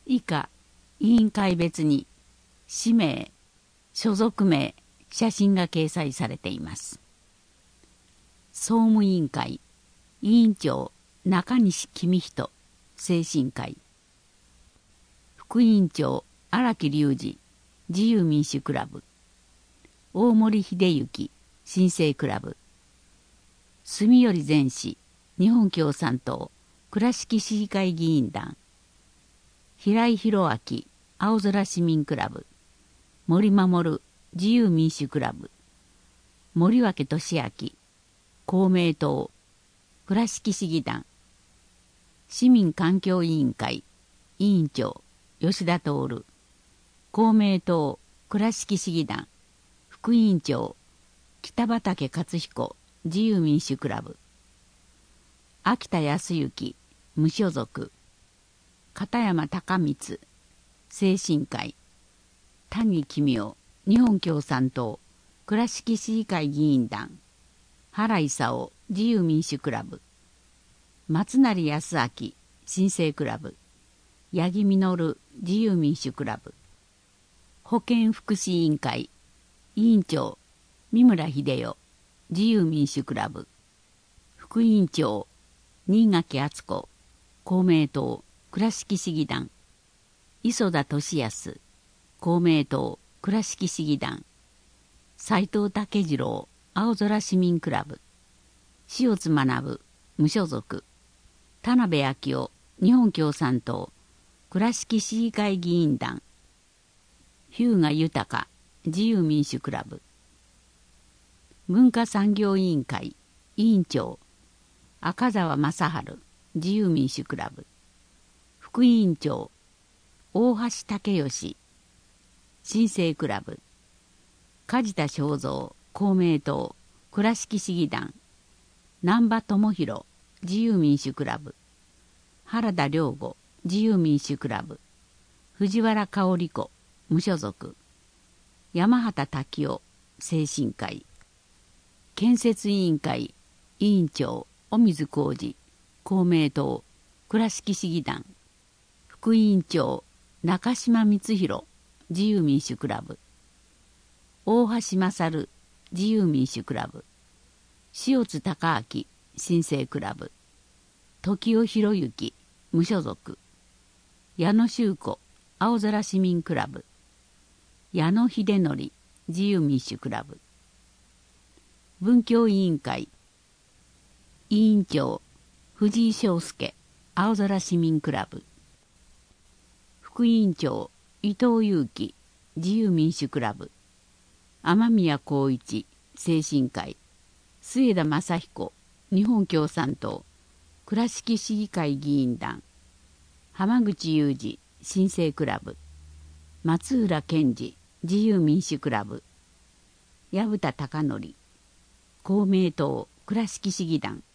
以下委員会別に氏名、所属名、写真が掲載されています。総務委員会委員長中西公人精神科医、副委員長荒木隆二自由民主クラブ、大森秀之新生クラブ、住頼善氏日本共産党倉敷市議会議員団、平井宏明青空市民クラブ、森守自由民主クラブ、森脇俊明公明党倉敷市議団、市民環境委員会委員長吉田徹公明党倉敷市議団、副委員長北畠克彦自由民主クラブ、秋田康之無所属、片山高光精神科医、谷公夫日本共産党倉敷市議会議員団、原勲自由民主クラブ、松成康明新生クラブ、八木実自由民主クラブ、保健福祉委員会委員長三村秀代自由民主クラブ、副委員長新垣敦子公明党倉敷市議団、磯田俊康公明党倉敷市議団、斉藤武次郎青空市民クラブ、塩津学無所属、田辺昭夫日本共産党倉敷市議会議員団、日向豊自由民主クラブ、文化産業委員会委員長赤澤正治自由民主クラブ、副委員長大橋武義新生クラブ、梶田正三公明党倉敷市議団、難波智弘自由民主クラブ、原田良吾自由民主クラブ、藤原香織子無所属、山畑滝夫精神科医、建設委員会委員長尾水浩二公明党倉敷市議団、副委員長中島光弘自由民主クラブ、大橋勝自由民主クラブ、塩津隆明新生クラブ、時尾博之無所属、矢野修子青空市民クラブ、矢野秀則自由民主クラブ、文教委員会委員長藤井翔介青空市民クラブ、副委員長伊藤裕樹自由民主クラブ、雨宮光一精神科医、末田正彦日本共産党倉敷市議会議員団、浜口雄二新生クラブ、松浦健二自由民主クラブ、薮田貴則公明党倉敷市議団、